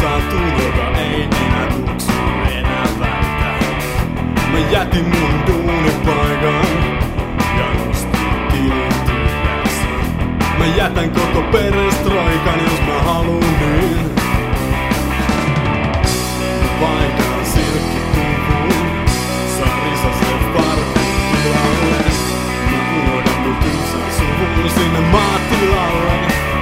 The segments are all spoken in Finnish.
satuun, joka ei enää tuksu enää välttää. Mä jätin mun duunipaikan ja nostin tilin tyhjäksi. Mä jätän koko perestroikan, jos mä haluun niin. Mä vaihdan silkkipuvun, saan risasen farkun tilalle. Mä unohdan mun tylsän suvun sinne maatilalle.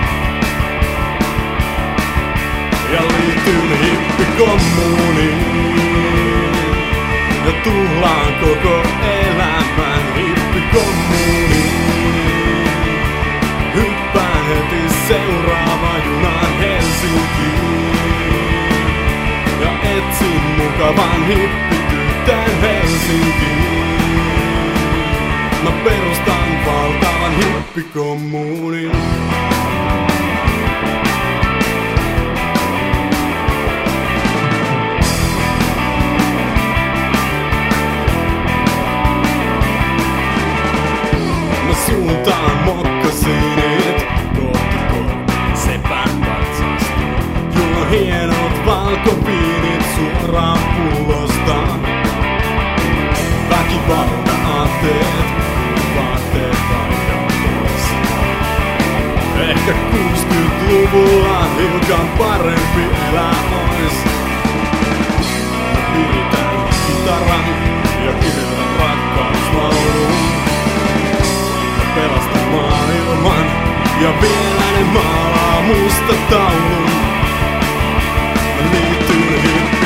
Ja liityn hippikommuniin ja tuhlaan koko elämän hippikommuniin. Hyppään heti seuraavaan junaan Helsinkiin ja etsin mukavan hippitytön Helsinkiin. Mä perustan valtavan hippikommuunin. Suuntaan mokkasinit kohti korvien sepän patsasta. Julla on hienot valkoviinit suoraan pullosta. Väkivalta-aatteet, vaatteet vaihdan pois. Ehkä 60-luvulla hiukan parempi elää ois. Viritän kitaran ja kirjoitan rakkauslaulun. Pelastan maailman ja vielä ne maalaa musta taulun. Mä liityn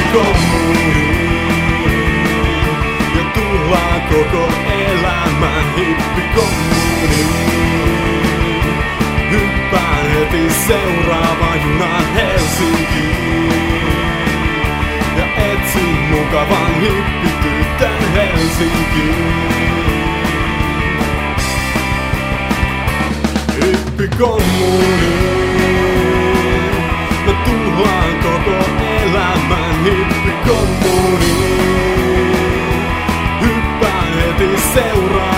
hippikommuniin ja tuhlaan koko elämän hippikommuniin. Hyppään heti seuraavaan junaan Helsinkiin ja etsin mukavan hippitytön Helsinkiin. Hippikommuniin, mä tuhlaan koko elämän hippikommuniin. Hyppään heti seuraavaan